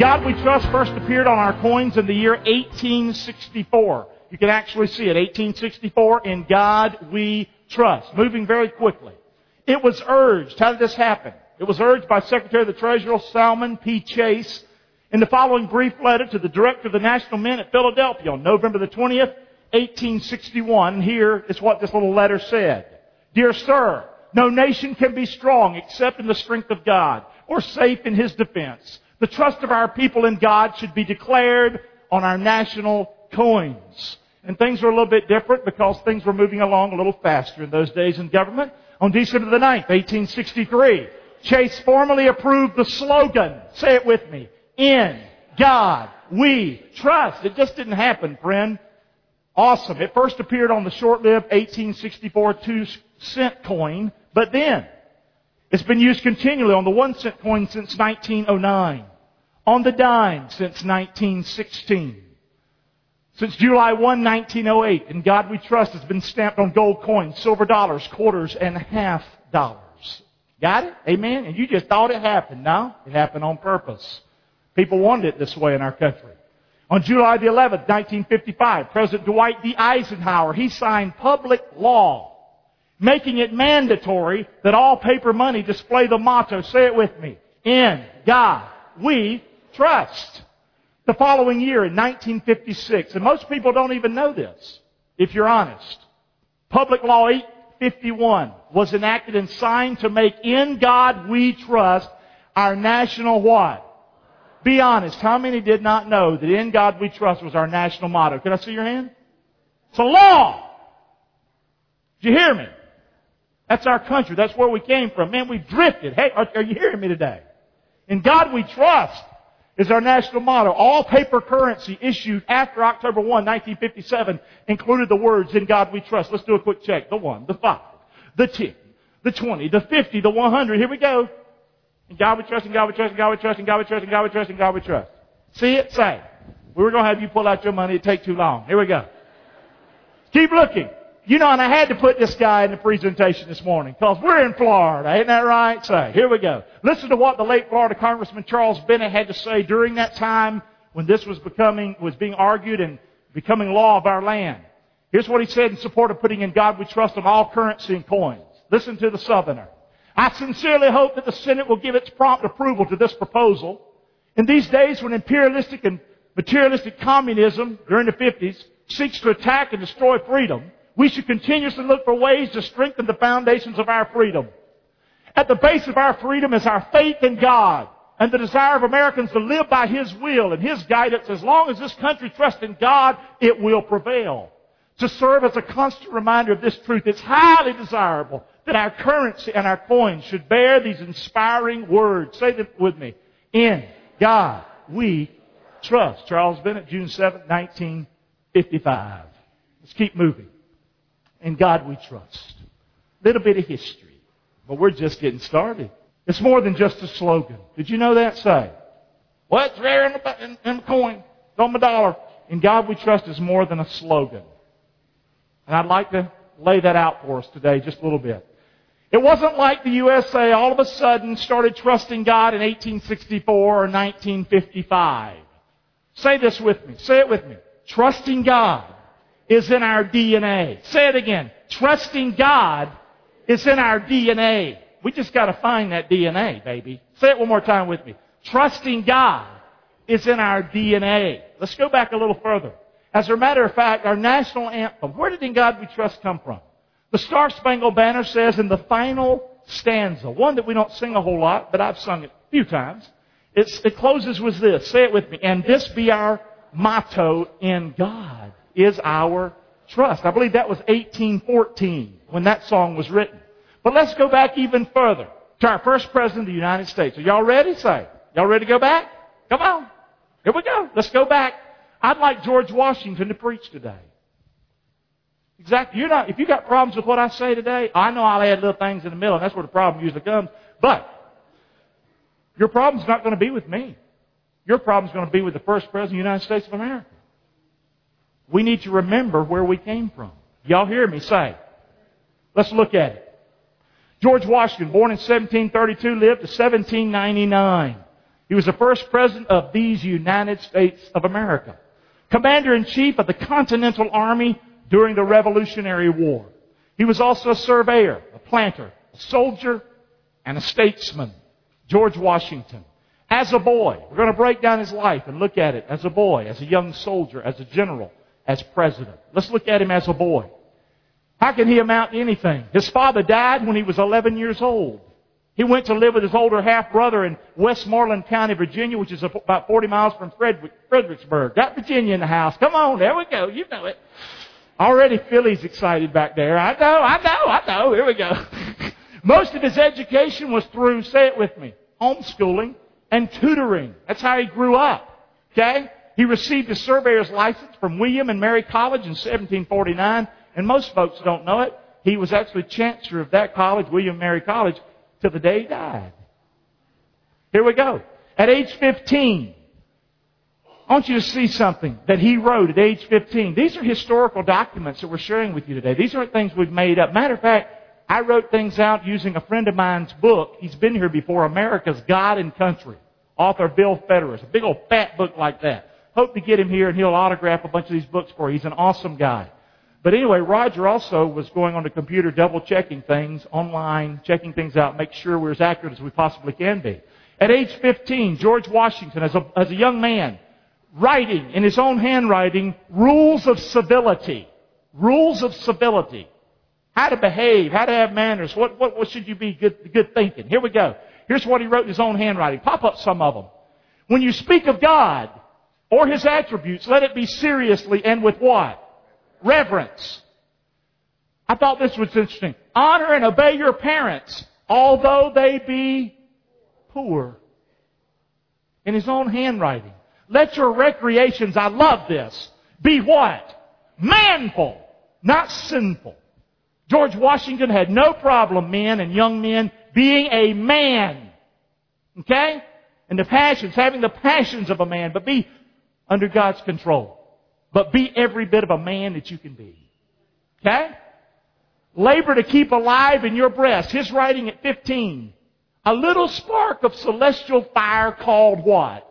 God We Trust first appeared on our coins in the year 1864. You can actually see it, 1864, In God We Trust. Moving very quickly. It was urged, how did this happen? It was urged by Secretary of the Treasury Salmon P. Chase in the following brief letter to the Director of the National Mint at Philadelphia on November the 20th, 1861. Here is what this little letter said. Dear Sir, no nation can be strong except in the strength of God, or safe in His defense. The trust of our people in God should be declared on our national coins. And things were a little bit different because things were moving along a little faster in those days in government. On December the 9th, 1863, Chase formally approved the slogan, say it with me, In God We Trust. It just didn't happen, friend. Awesome. It first appeared on the short-lived 1864 2-cent coin, but then it's been used continually on the 1-cent coin since 1909, on the dime since 1916. Since July 1, 1908, In God We Trust has been stamped on gold coins, silver dollars, quarters, and half dollars. Got it? Amen? And you just thought it happened. No, it happened on purpose. People wanted it this way in our country. On July the 11th, 1955, President Dwight D. Eisenhower, he signed public law, making it mandatory that all paper money display the motto, say it with me, In God We Trust. The following year, in 1956, and most people don't even know this, if you're honest, Public Law 851 was enacted and signed to make In God We Trust our national what? Be honest, how many did not know that In God We Trust was our national motto? Can I see your hand? It's a law! Did you hear me? That's our country. That's where we came from. Man, we've drifted. Hey, are you hearing me today? In God We Trust is our national motto. All paper currency issued after October 1, 1957 included the words, In God We Trust. Let's do a quick check. The 1, the 5, the 10, the 20, the 50, the 100. Here we go. In God We Trust, in God We Trust, in God We Trust, in God We Trust, in God We Trust, in God We Trust. See it? Say. We were going to have you pull out your money. It'd take too long. Here we go. Keep looking. You know, and I had to put this guy in the presentation this morning because we're in Florida. Ain't that right? Say, here we go. Listen to what the late Florida Congressman Charles Bennett had to say during that time when this was being argued and becoming law of our land. Here's what he said in support of putting In God We Trust on all currency and coins. Listen to the Southerner. I sincerely hope that the Senate will give its prompt approval to this proposal. In these days when imperialistic and materialistic communism during the 50s seeks to attack and destroy freedom, we should continuously look for ways to strengthen the foundations of our freedom. At the base of our freedom is our faith in God and the desire of Americans to live by His will and His guidance. As long as this country trusts in God, it will prevail. To serve as a constant reminder of this truth, it's highly desirable that our currency and our coins should bear these inspiring words. Say them with me. In God We Trust. Charles Bennett, June 7, 1955. Let's keep moving. In God We Trust. Little bit of history. But we're just getting started. It's more than just a slogan. Did you know that? Say. Well, it's there in the coin. It's on my dollar. In God We Trust is more than a slogan. And I'd like to lay that out for us today just a little bit. It wasn't like the USA all of a sudden started trusting God in 1864 or 1955. Say this with me. Say it with me. Trusting God is in our DNA. Say it again. Trusting God is in our DNA. We just got to find that DNA, baby. Say it one more time with me. Trusting God is in our DNA. Let's go back a little further. As a matter of fact, our national anthem, where did In God We Trust come from? The Star Spangled Banner says in the final stanza, one that we don't sing a whole lot, but I've sung it a few times. It closes with this. Say it with me. And this be our motto, In God is our trust. I believe that was 1814 when that song was written. But let's go back even further to our first president of the United States. Are y'all ready? Say. Y'all ready to go back? Come on. Here we go. Let's go back. I'd like George Washington to preach today. Exactly. If you got problems with what I say today, I know I'll add little things in the middle, and that's where the problem usually comes. But your problem's not going to be with me. Your problem's going to be with the first president of the United States of America. We need to remember where we came from. Y'all hear me say? Let's look at it. George Washington, born in 1732, lived to 1799. He was the first president of these United States of America. Commander-in-Chief of the Continental Army during the Revolutionary War. He was also a surveyor, a planter, a soldier, and a statesman. George Washington. As a boy, we're going to break down his life and look at it as a boy, as a young soldier, as a general, as president. Let's look at him as a boy. How can he amount to anything? His father died when he was 11 years old. He went to live with his older half-brother in Westmoreland County, Virginia, which is about 40 miles from Fredericksburg. Got Virginia in the house. Come on, there we go. You know it. Already Philly's excited back there. I know. Here we go. Most of his education was through, say it with me, homeschooling and tutoring. That's how he grew up. Okay? He received his surveyor's license from William and Mary College in 1749. And most folks don't know it. He was actually chancellor of that college, William and Mary College, till the day he died. Here we go. At age 15, I want you to see something that he wrote at age 15. These are historical documents that we're sharing with you today. These aren't things we've made up. Matter of fact, I wrote things out using a friend of mine's book. He's been here before, America's God and Country. Author Bill Federer. A big old fat book like that. Hope to get him here and he'll autograph a bunch of these books for you. He's an awesome guy. But anyway, Roger also was going on the computer, double-checking things online, checking things out, make sure we're as accurate as we possibly can be. At age 15, George Washington, as a young man, writing in his own handwriting, rules of civility. Rules of civility. How to behave, how to have manners, what should you be good thinking. Here we go. Here's what he wrote in his own handwriting. Pop up some of them. When you speak of God or His attributes, let it be seriously and with what? Reverence. I thought this was interesting. Honor and obey your parents, although they be poor. In his own handwriting. Let your recreations, I love this, be what? Manful, not sinful. George Washington had no problem, men and young men, being a man. Okay? And the passions, having the passions of a man, but be under God's control. But be every bit of a man that you can be. Okay? Labor to keep alive in your breast. His writing at 15. A little spark of celestial fire called what?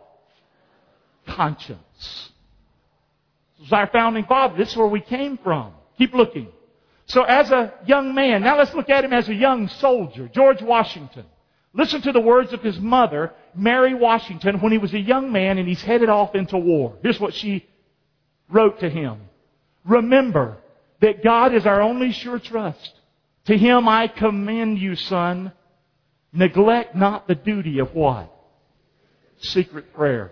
Conscience. This was our founding father. This is where we came from. Keep looking. So as a young man, now let's look at him as a young soldier, George Washington. Listen to the words of his mother, Mary Washington, when he was a young man and he's headed off into war. Here's what she wrote to him. Remember that God is our only sure trust. To Him I commend you, son. Neglect not the duty of what? Secret prayer.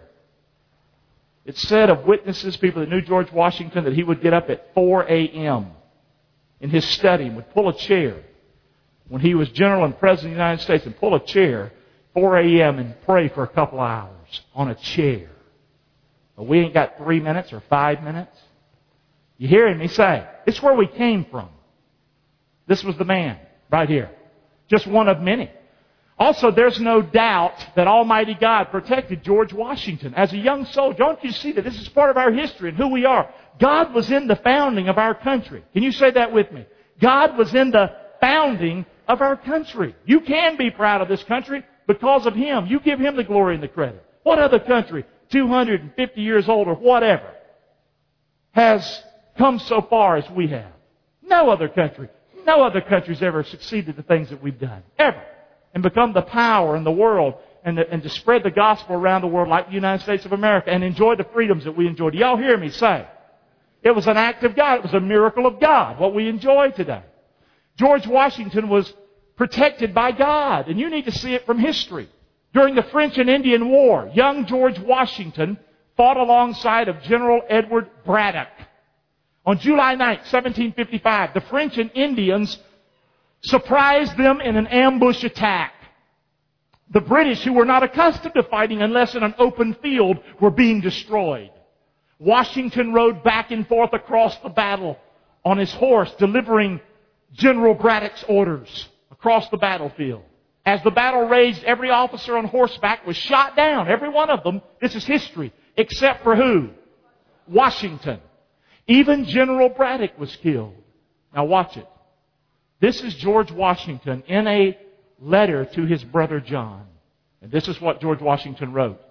It's said of witnesses, people that knew George Washington, that he would get up at 4 a.m. in his study and would pull a chair when he was general and president of the United States and pull a chair 4 a.m. and pray for a couple hours on a chair. But we ain't got 3 minutes or 5 minutes. You hearing me say? It's where we came from. This was the man right here. Just one of many. Also, there's no doubt that Almighty God protected George Washington as a young soldier. Don't you see that this is part of our history and who we are? God was in the founding of our country. Can you say that with me? God was in the founding of our country. You can be proud of this country because of Him. You give Him the glory and the credit. What other country, 250 years old or whatever, has come so far as we have? No other country. No other country's ever succeeded the things that we've done. Ever. And become the power in the world and to spread the gospel around the world like the United States of America and enjoy the freedoms that we enjoy. Do y'all hear me say? It was an act of God. It was a miracle of God, what we enjoy today. George Washington was protected by God, and you need to see it from history. During the French and Indian War, young George Washington fought alongside of General Edward Braddock. On July 9, 1755, the French and Indians surprised them in an ambush attack. The British, who were not accustomed to fighting unless in an open field, were being destroyed. Washington rode back and forth across the battle on his horse, delivering General Braddock's orders across the battlefield. As the battle raged, every officer on horseback was shot down. Every one of them. This is history. Except for who? Washington. Even General Braddock was killed. Now watch it. This is George Washington in a letter to his brother John. And this is what George Washington wrote.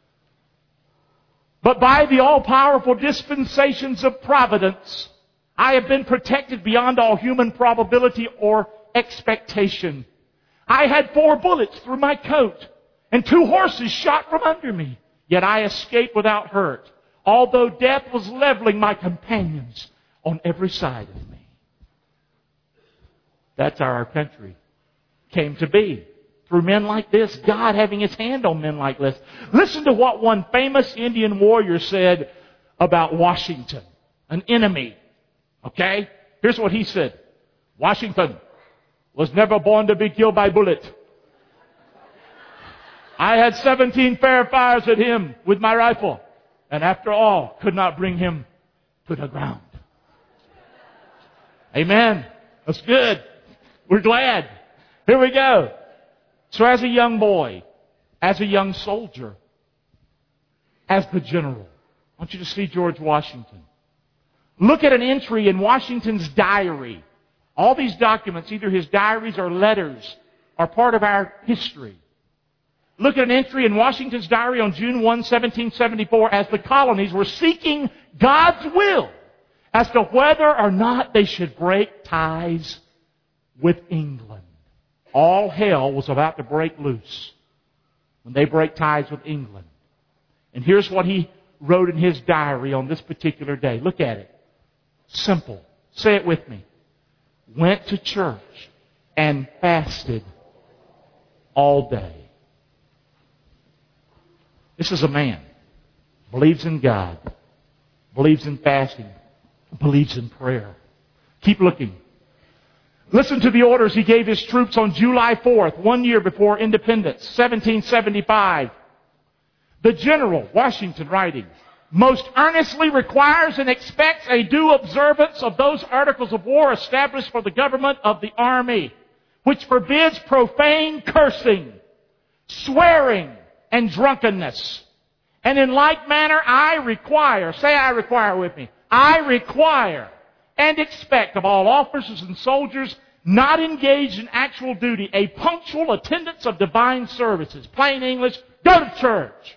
But by the all-powerful dispensations of providence, I have been protected beyond all human probability or expectation. I had 4 bullets through my coat and 2 horses shot from under me. Yet I escaped without hurt, although death was leveling my companions on every side of me. That's how our country came to be. Through men like this, God having His hand on men like this. Listen to what one famous Indian warrior said about Washington, an enemy. Okay? Here's what he said. Washington was never born to be killed by bullet. I had 17 fair fires at him with my rifle, and after all, could not bring him to the ground. Amen. That's good. We're glad. Here we go. So as a young boy, as a young soldier, as the general, I want you to see George Washington. Look at an entry in Washington's diary. All these documents, either his diaries or letters, are part of our history. Look at an entry in Washington's diary on June 1, 1774, as the colonies were seeking God's will as to whether or not they should break ties with England. All hell was about to break loose when they break ties with England. And here's what he wrote in his diary on this particular day. Look at it. Simple. Say it with me. Went to church and fasted all day. This is a man. Believes in God. Believes in fasting. Believes in prayer. Keep looking. Listen to the orders he gave his troops on July 4th, 1 year before independence, 1775. The general, Washington writing, most earnestly requires and expects a due observance of those articles of war established for the government of the army, which forbids profane cursing, swearing, and drunkenness. And in like manner, I require, say I require with me, I require and expect of all officers and soldiers not engaged in actual duty a punctual attendance of divine services. Plain English, go to church.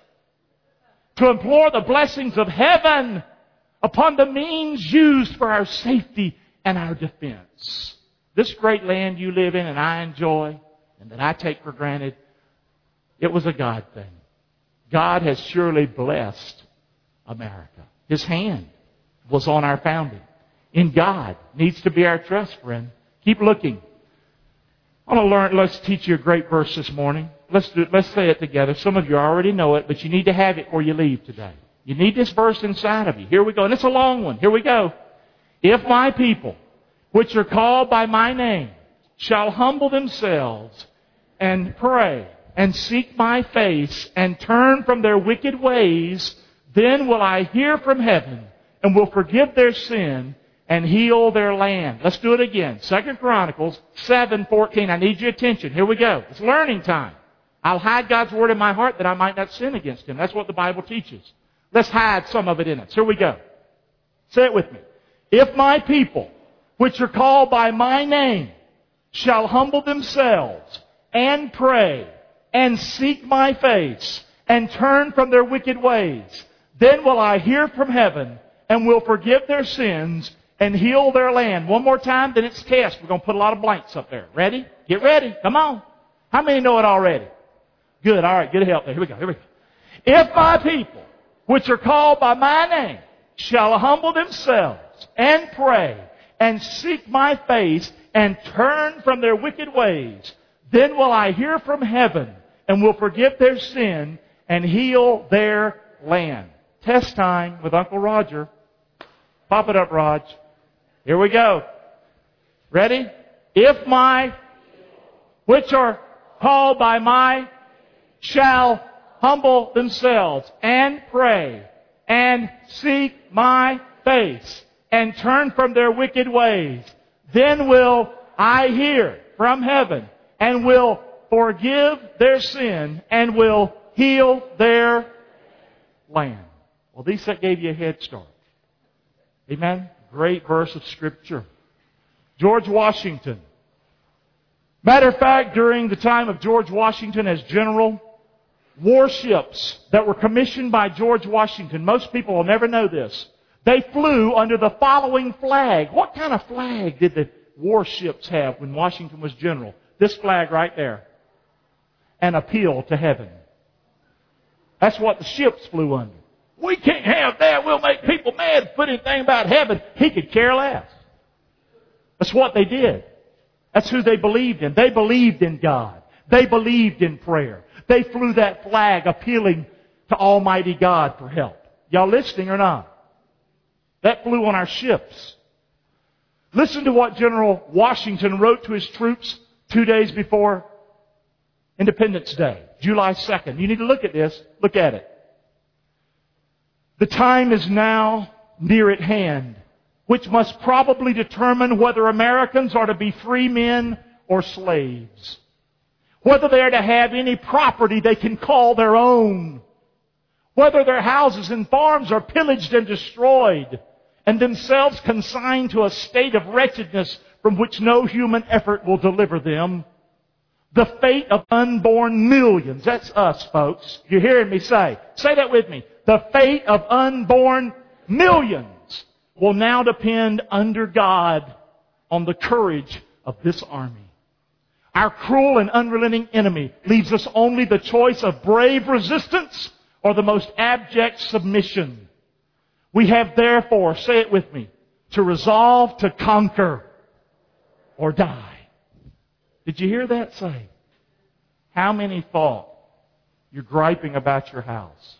To implore the blessings of heaven upon the means used for our safety and our defense. This great land you live in and I enjoy and that I take for granted, it was a God thing. God has surely blessed America. His hand was on our founding. In God needs to be our trust, friend. Keep looking. I want to learn. Let's teach you a great verse this morning. Let's say it together. Some of you already know it, but you need to have it before you leave today. You need this verse inside of you. Here we go. And it's a long one. Here we go. If my people, which are called by my name, shall humble themselves and pray and seek my face and turn from their wicked ways, then will I hear from heaven and will forgive their sin and heal their land. Let's do it again. 2 Chronicles 7:14. I need your attention. Here we go. It's learning time. I'll hide God's Word in my heart that I might not sin against Him. That's what the Bible teaches. Let's hide some of it in us. Here we go. Say it with me. If my people, which are called by my name, shall humble themselves and pray and seek my face and turn from their wicked ways, then will I hear from heaven and will forgive their sins and heal their land. One more time, then it's test. We're going to put a lot of blanks up there. Ready? Get ready. Come on. How many know it already? Good. All right. Good help there. Here we go. Here we go. If my people, which are called by my name, shall humble themselves and pray and seek my face and turn from their wicked ways, then will I hear from heaven and will forgive their sin and heal their land. Test time with Uncle Roger. Pop it up, Raj. Here we go. Ready? If my, which are called by my, shall humble themselves and pray and seek my face and turn from their wicked ways, then will I hear from heaven and will forgive their sin and will heal their land. Well, these that gave you a head start. Amen? Great verse of Scripture. George Washington. Matter of fact, during the time of George Washington as general, warships that were commissioned by George Washington. Most people will never know this. They flew under the following flag. What kind of flag did the warships have when Washington was general? This flag right there. An appeal to heaven. That's what the ships flew under. We can't have that. We'll make people mad. Put anything about heaven. He could care less. That's what they did. That's who they believed in. They believed in God. They believed in prayer. They flew that flag appealing to Almighty God for help. Y'all listening or not? That flew on our ships. Listen to what General Washington wrote to his troops 2 days before Independence Day, July 2nd. You need to look at this. Look at it. The time is now near at hand, which must probably determine whether Americans are to be free men or slaves. Whether they are to have any property they can call their own. Whether their houses and farms are pillaged and destroyed, and themselves consigned to a state of wretchedness from which no human effort will deliver them. The fate of unborn millions. That's us, folks. You're hearing me say. Say that with me. The fate of unborn millions will now depend under God on the courage of this army. Our cruel and unrelenting enemy leaves us only the choice of brave resistance or the most abject submission. We have therefore, say it with me, to resolve to conquer or die. Did you hear that say? How many thought you're griping about your house?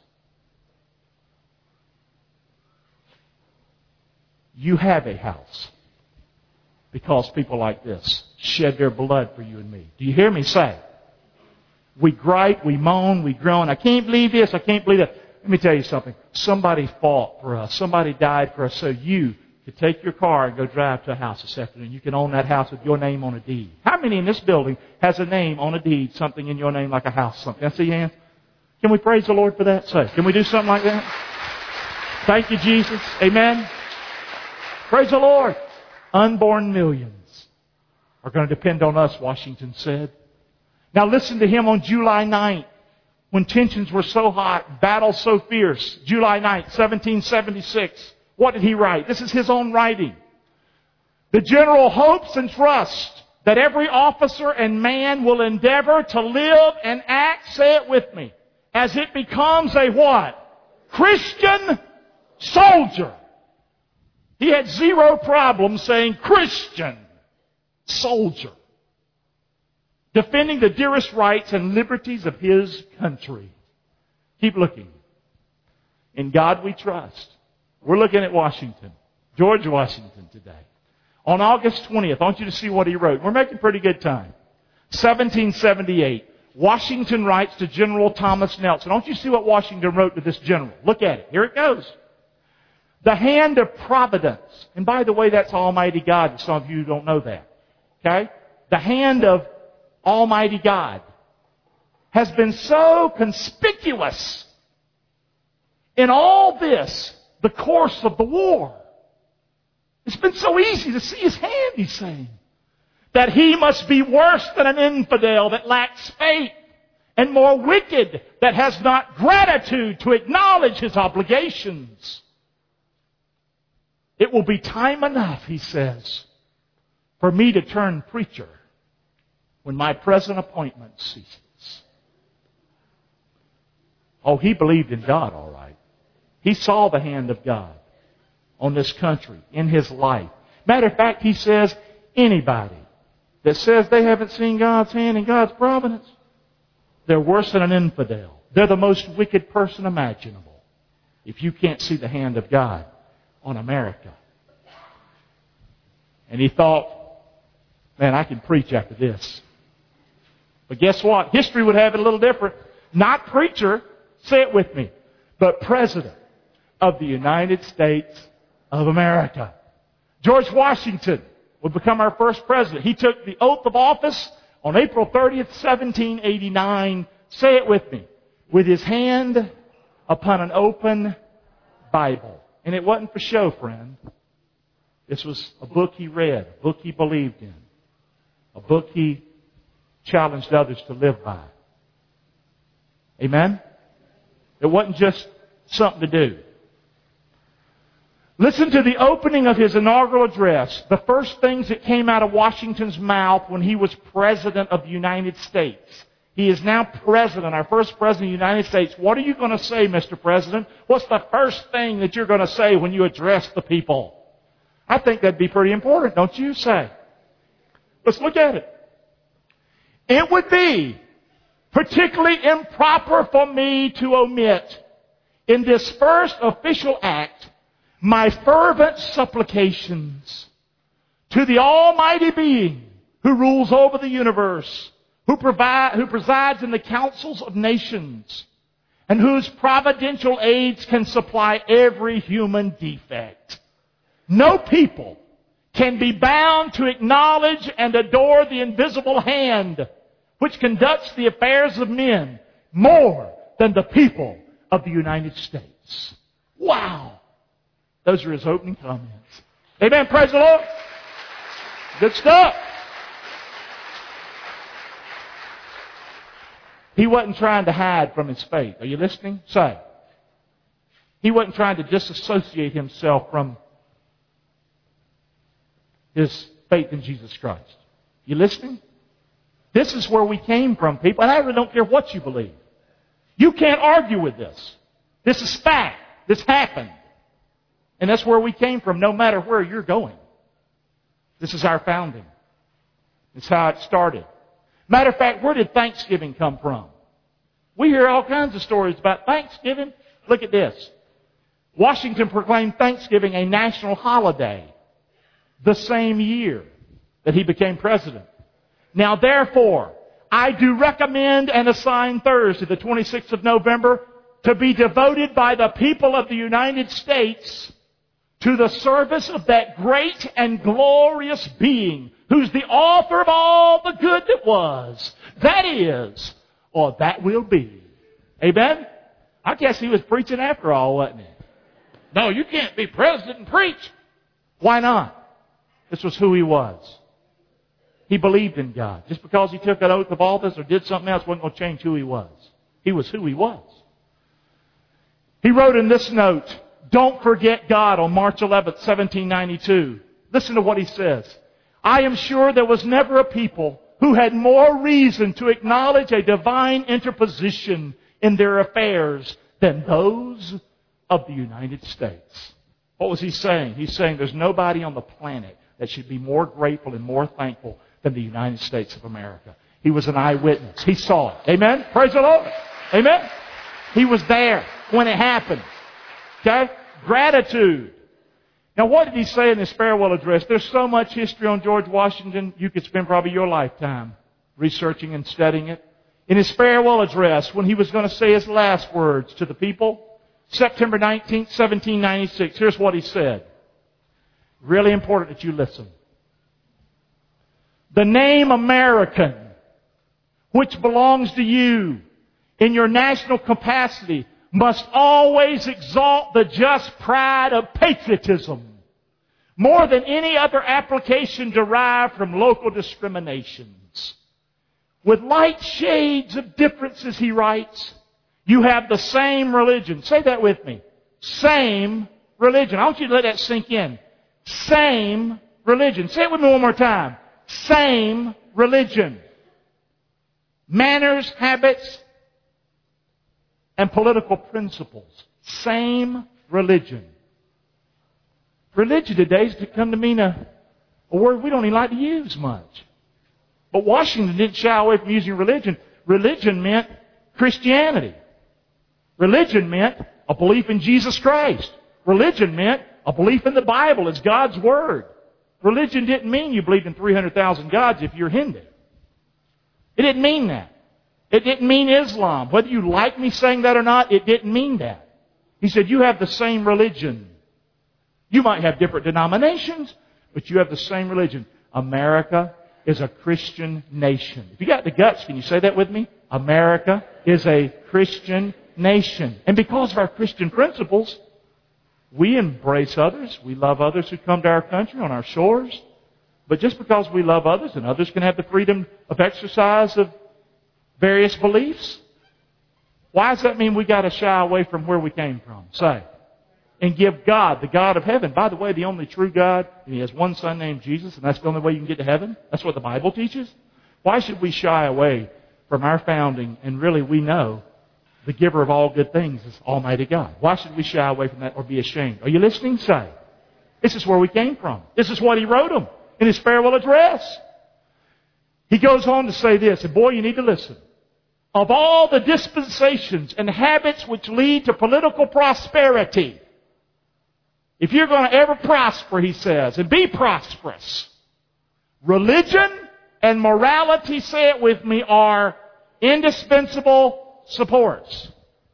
You have a house because people like this shed their blood for you and me. Do you hear me say? We gripe, we moan, we groan. I can't believe this, I can't believe that. Let me tell you something. Somebody fought for us. Somebody died for us so you could take your car and go drive to a house this afternoon. You can own that house with your name on a deed. How many in this building has a name on a deed, something in your name like a house, something? I see your hands. Can we praise the Lord for that? Say, can we do something like that? Thank you, Jesus. Amen. Praise the Lord. Unborn millions are going to depend on us, Washington said. Now listen to him on July 9th. When tensions were so hot, battles so fierce, July 9th, 1776, what did he write? This is his own writing. The general hopes and trusts that every officer and man will endeavor to live and act, say it with me, as it becomes a what? Christian soldier. He had zero problem saying Christian soldier. Defending the dearest rights and liberties of his country. Keep looking. In God we trust. We're looking at Washington. George Washington today. On August 20th, I want you to see what he wrote. We're making pretty good time. 1778. Washington writes to General Thomas Nelson. I want you to see what Washington wrote to this general. Look at it. Here it goes. The hand of providence. And by the way, that's Almighty God. Some of you don't know that. Okay? The hand of Almighty God has been so conspicuous in all this, the course of the war. It's been so easy to see his hand, he's saying, that he must be worse than an infidel that lacks faith, and more wicked that has not gratitude to acknowledge his obligations. It will be time enough, he says, for me to turn preacher when my present appointment ceases. Oh, he believed in God, all right. He saw the hand of God on this country, in his life. Matter of fact, he says, anybody that says they haven't seen God's hand and God's providence, they're worse than an infidel. They're the most wicked person imaginable if you can't see the hand of God on America. And he thought, man, I can preach after this. But guess what? History would have it a little different. Not preacher, say it with me, but President of the United States of America. George Washington would become our first president. He took the oath of office on April 30th, 1789. Say it with me. With his hand upon an open Bible. And it wasn't for show, friend. This was a book he read, a book he believed in, a book he challenged others to live by. Amen? It wasn't just something to do. Listen to the opening of his inaugural address. The first things that came out of Washington's mouth when he was President of the United States. He is now President, our first President of the United States. What are you going to say, Mr. President? What's the first thing that you're going to say when you address the people? I think that'd be pretty important, don't you say? Let's look at it. It would be particularly improper for me to omit in this first official act my fervent supplications to the Almighty Being who rules over the universe, who presides in the councils of nations, and whose providential aids can supply every human defect. No people can be bound to acknowledge and adore the invisible hand which conducts the affairs of men more than the people of the United States. Wow! Those are his opening comments. Amen. Praise the Lord. Good stuff. He wasn't trying to hide from his faith. Are you listening? Say. He wasn't trying to disassociate himself from his faith in Jesus Christ. You listening? This is where we came from, people. And I really don't care what you believe. You can't argue with this. This is fact. This happened. And that's where we came from, no matter where you're going. This is our founding. It's how it started. Matter of fact, where did Thanksgiving come from? We hear all kinds of stories about Thanksgiving. Look at this. Washington proclaimed Thanksgiving a national holiday the same year that he became president. Now, therefore, I do recommend and assign Thursday, the 26th of November, to be devoted by the people of the United States to the service of that great and glorious being who's the author of all the good that was, that is, or that will be. Amen? I guess he was preaching after all, wasn't he? No, you can't be president and preach. Why not? This was who he was. He believed in God. Just because he took an oath of office or did something else wasn't going to change who he was. He was who he was. He wrote in this note, "Don't forget God," on March 11th, 1792. Listen to what he says. "I am sure there was never a people who had more reason to acknowledge a divine interposition in their affairs than those of the United States." What was he saying? He's saying there's nobody on the planet that should be more grateful and more thankful than the United States of America. He was an eyewitness. He saw it. Amen? Praise the Lord. Amen? He was there when it happened. Okay? Gratitude. Now, what did he say in his farewell address? There's so much history on George Washington, you could spend probably your lifetime researching and studying it. In his farewell address, when he was going to say his last words to the people, September 19th, 1796, here's what he said. Really important that you listen. "The name American, which belongs to you in your national capacity, must always exalt the just pride of patriotism more than any other application derived from local discriminations. With light shades of differences," he writes, "you have the same religion." Say that with me. Same religion. I want you to let that sink in. Same religion. Say it with me one more time. Same religion. Manners, habits, and political principles. Same religion. Religion today has come to mean a word we don't even like to use much. But Washington didn't shy away from using religion. Religion meant Christianity. Religion meant a belief in Jesus Christ. Religion meant a belief in the Bible as God's Word. Religion didn't mean you believed in 300,000 gods if you're Hindu. It didn't mean that. It didn't mean Islam. Whether you like me saying that or not, it didn't mean that. He said, you have the same religion. You might have different denominations, but you have the same religion. America is a Christian nation. If you got the guts, can you say that with me? America is a Christian nation. And because of our Christian principles, we embrace others. We love others who come to our country on our shores. But just because we love others and others can have the freedom of exercise of various beliefs, Why does that mean we got to shy away from where we came from? Say. And give God, the God of heaven. By the way, the only true God, and He has one Son named Jesus, and that's the only way you can get to heaven. That's what the Bible teaches. Why should we shy away from our founding, and really we know the giver of all good things is Almighty God? Why should we shy away from that or be ashamed? Are you listening? Say. This is where we came from. This is what he wrote them in his farewell address. He goes on to say this, and boy, you need to listen. Of all the dispensations and habits which lead to political prosperity, if you're going to ever prosper, he says, and be prosperous, religion and morality, say it with me, are indispensable supports.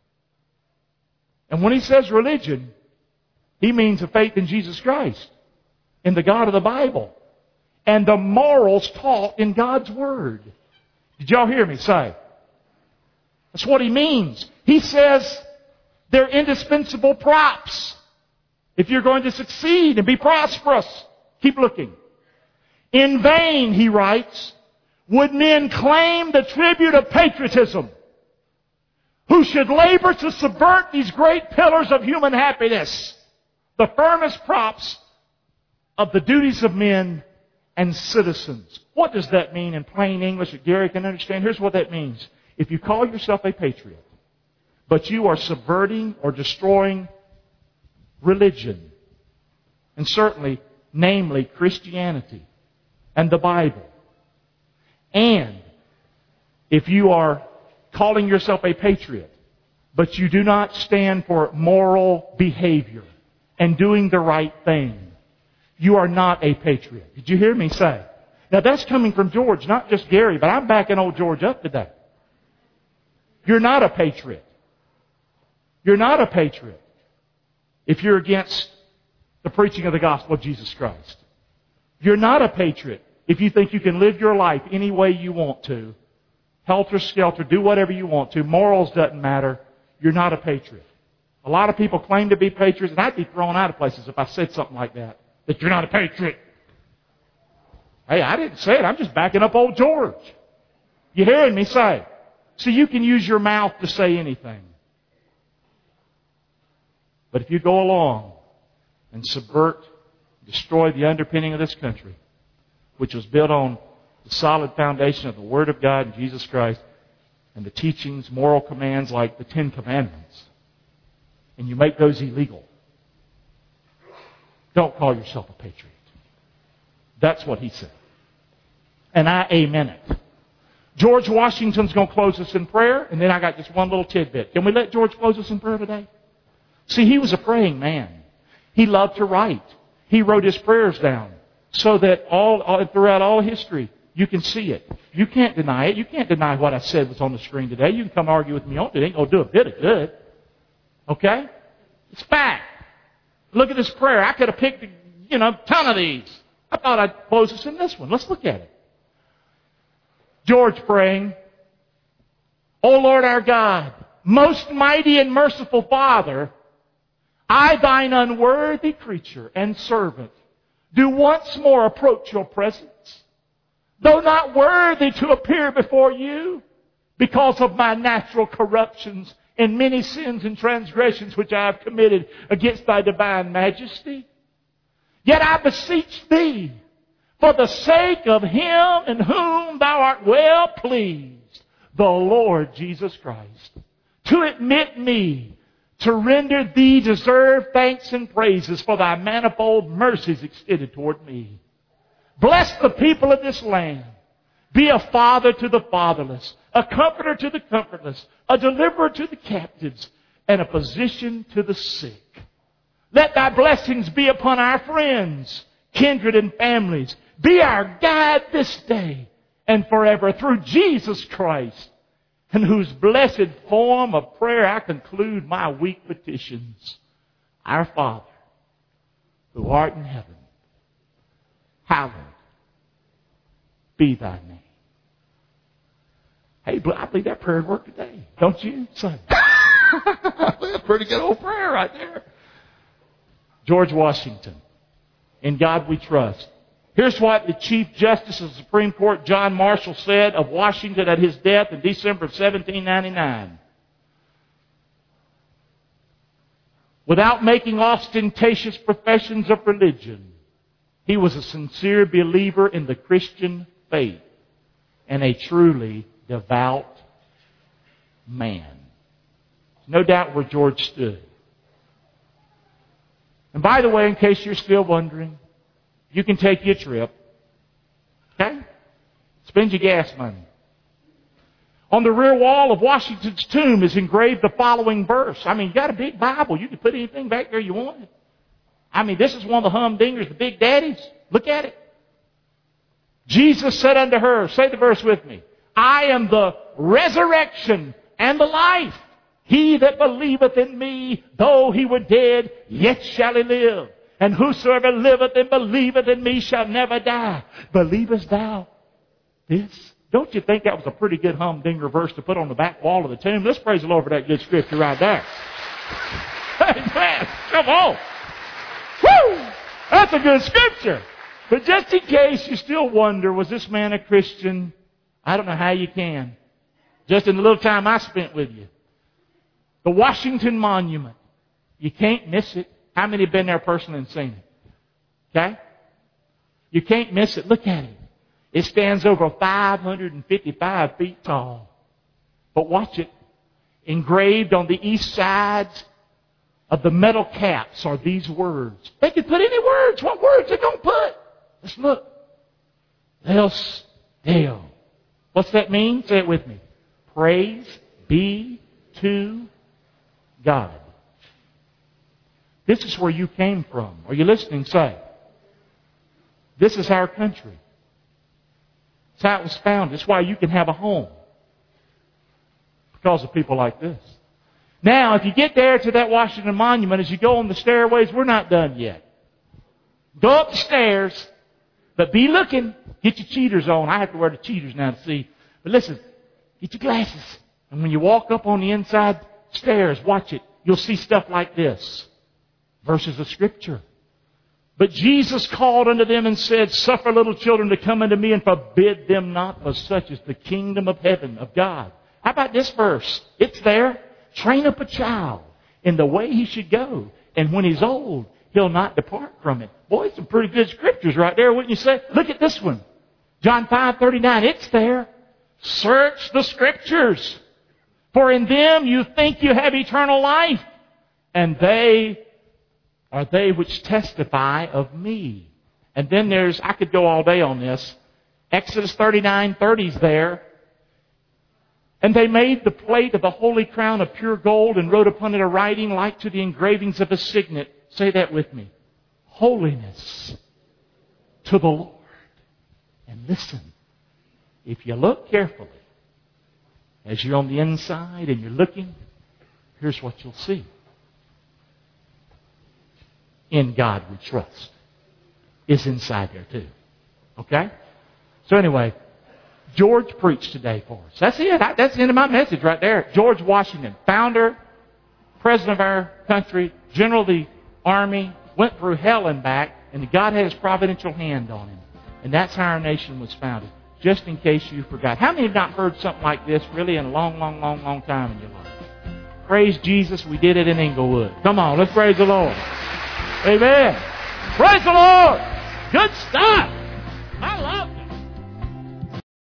And when he says religion, he means a faith in Jesus Christ, in the God of the Bible, and the morals taught in God's Word. Did y'all hear me say? That's what he means. He says they're indispensable props if you're going to succeed and be prosperous. Keep looking. In vain, he writes, would men claim the tribute of patriotism, who should labor to subvert these great pillars of human happiness, the firmest props of the duties of men and citizens. What does that mean in plain English that Gary can understand? Here's what that means. If you call yourself a patriot, but you are subverting or destroying religion, and certainly, namely, Christianity and the Bible, and if you are calling yourself a patriot, but you do not stand for moral behavior and doing the right thing, you are not a patriot. Did you hear me say? Now that's coming from George, not just Gary, but I'm backing old George up today. You're not a patriot. You're not a patriot if you're against the preaching of the gospel of Jesus Christ. You're not a patriot if you think you can live your life any way you want to, helter-skelter, do whatever you want to, morals doesn't matter. You're not a patriot. A lot of people claim to be patriots, and I'd be thrown out of places if I said something like that you're not a patriot. Hey, I didn't say it. I'm just backing up old George. You hearing me say? So you can use your mouth to say anything. But if you go along and subvert, destroy the underpinning of this country, which was built on the solid foundation of the Word of God and Jesus Christ, and the teachings, moral commands like the Ten Commandments, and you make those illegal, don't call yourself a patriot. That's what he said. And I amen it. George Washington's going to close us in prayer, and then I got just one little tidbit. Can we let George close us in prayer today? See, he was a praying man. He loved to write. He wrote his prayers down so that throughout all history, you can see it. You can't deny it. You can't deny what I said was on the screen today. You can come argue with me on it. It ain't going to do a bit of good. Okay? It's fact. Look at this prayer. I could have picked, a ton of these. I thought I'd close us in this one. Let's look at it. George praying, O Lord our God, most mighty and merciful Father, I, thine unworthy creature and servant, do once more approach your presence, though not worthy to appear before you, because of my natural corruptions and many sins and transgressions which I have committed against thy divine majesty. Yet I beseech thee, for the sake of him in whom thou art well pleased, the Lord Jesus Christ, to admit me to render thee deserved thanks and praises for thy manifold mercies extended toward me. Bless the people of this land. Be a father to the fatherless, a comforter to the comfortless, a deliverer to the captives, and a physician to the sick. Let thy blessings be upon our friends, kindred, and families. Be our guide this day and forever through Jesus Christ, in whose blessed form of prayer I conclude my weak petitions. Our Father, who art in heaven, hallowed be thy name. Hey, I believe that prayer would work today. Don't you? Son. That's a pretty good old prayer right there. George Washington. In God we trust. Here's what the Chief Justice of the Supreme Court, John Marshall, said of Washington at his death in December of 1799. without making ostentatious professions of religion. He was a sincere believer in the Christian faith and a truly devout man. No doubt where George stood. And by the way, in case you're still wondering, you can take your trip. Okay? Spend your gas money. On the rear wall of Washington's tomb is engraved the following verse. I mean, you got a big Bible. You can put anything back there you want. I mean, this is one of the humdingers, the big daddies. Look at it. Jesus said unto her, say the verse with me, I am the resurrection and the life. He that believeth in me, though he were dead, yet shall he live. And whosoever liveth and believeth in me shall never die. Believest thou this? Don't you think that was a pretty good humdinger verse to put on the back wall of the tomb? Let's praise the Lord for that good scripture right there. Amen. Come on. Woo! That's a good scripture. But just in case you still wonder, was this man a Christian? I don't know how you can. Just in the little time I spent with you. The Washington Monument. You can't miss it. How many have been there personally and seen it? Okay? You can't miss it. Look at it. It stands over 555 feet tall. But watch it. Engraved on the east sides of the metal caps are these words. They could put any words. What words they going to put? Let's look. Deus Deo. What's that mean? Say it with me. Praise be to God. This is where you came from. Are you listening? Say. This is our country. It's how it was founded. It's why you can have a home. Because of people like this. Now, if you get there to that Washington Monument, as you go on the stairways, we're not done yet. Go up the stairs, but be looking. Get your cheaters on. I have to wear the cheaters now to see. But listen, get your glasses. And when you walk up on the inside stairs, watch it. You'll see stuff like this. Verses of Scripture. But Jesus called unto them and said, suffer little children to come unto me and forbid them not, for such is the kingdom of heaven, of God. How about this verse? It's there. Train up a child in the way he should go. And when he's old, he'll not depart from it. Boy, some pretty good scriptures right there, wouldn't you say? Look at this one. John 5:39. It's there. Search the Scriptures. For in them you think you have eternal life. And they are they which testify of me. And then there's, I could go all day on this. Exodus 39:30 is there. And they made the plate of the holy crown of pure gold and wrote upon it a writing like to the engravings of a signet. Say that with me. Holiness to the Lord. And listen, if you look carefully, as you're on the inside and you're looking, here's what you'll see. In God we trust. It's inside there too. Okay? So anyway, George preached today for us. That's it. That's the end of my message right there. George Washington, founder, president of our country, general of the army, went through hell and back, and God had His providential hand on him. And that's how our nation was founded. Just in case you forgot. How many have not heard something like this really in a long, long, long, long time in your life? Praise Jesus, we did it in Inglewood. Come on, let's praise the Lord. Amen. Praise the Lord. Good stuff. I love it.